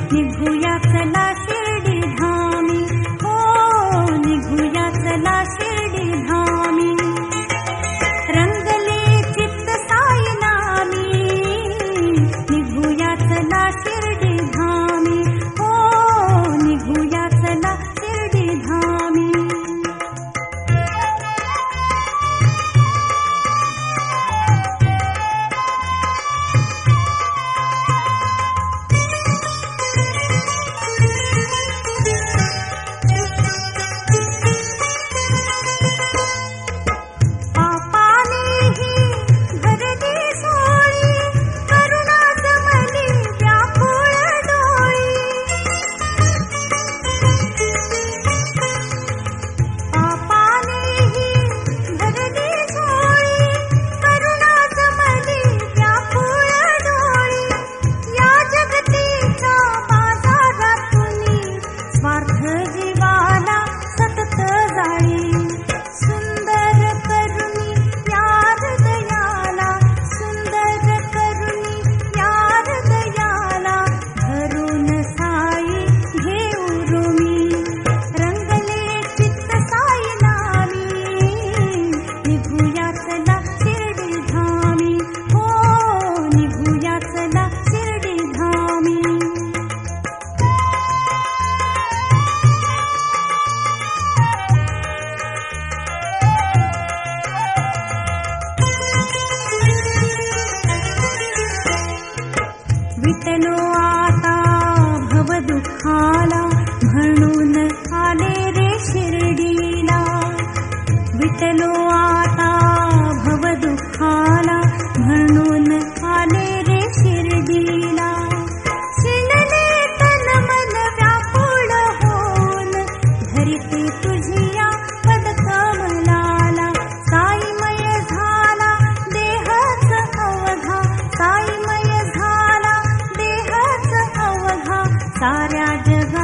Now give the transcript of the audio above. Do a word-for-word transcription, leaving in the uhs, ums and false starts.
निघूया चला शिर्डी धामी, हो निघूया चला शिर्डी धामी. रंगले चित्त साई नामी, निघूया चला शिर्डी धामी, हो निघूया चला शिर्डी धामी. विठलो आता भव दुःखाला, म्हणून आले रे शिर्डीला. विठलो आता भव दुःखाला, म्हणून आले रे शिर्डीला. शिणले तन मन व्याकुळ होऊन, धरिते तुझिया पद कमलाला. साईमय झाला देहच अवघा, साईमय झाला देहच अवघा, साऱ्या जगा